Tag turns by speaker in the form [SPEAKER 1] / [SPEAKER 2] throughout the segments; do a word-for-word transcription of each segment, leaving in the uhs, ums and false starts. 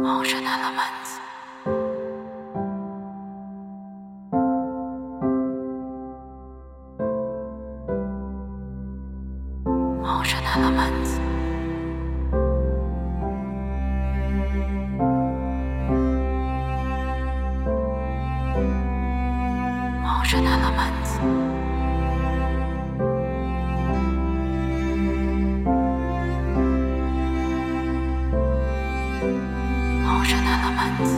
[SPEAKER 1] Ocean elements. Ocean elements. Ocean elements. Ocean elements.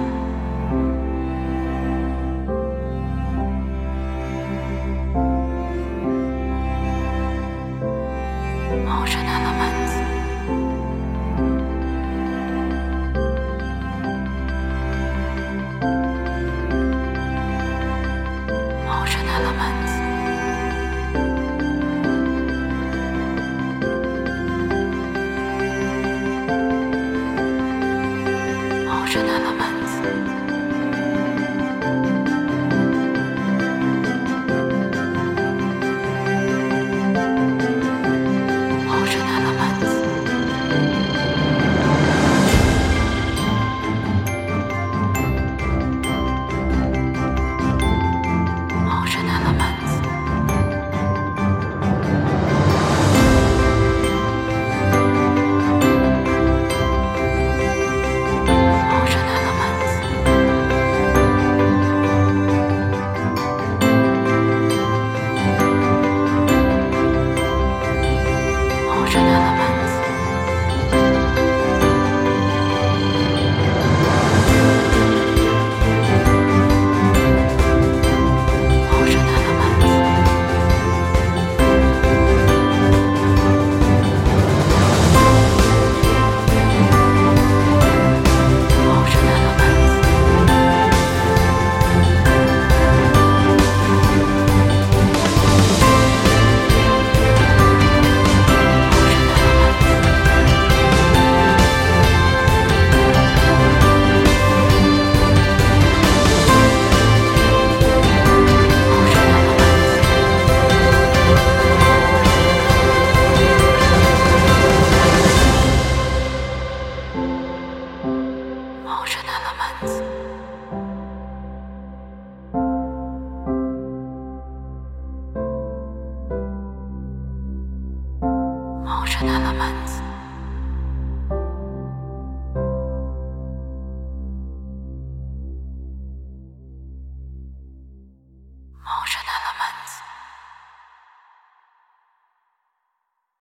[SPEAKER 1] Ocean elements. Ocean elements. Ocean elements. Ocean elements. Ocean elements. Ocean elements. Ocean elements. Ocean elements. Ocean elements. Ocean elements. Ocean elements.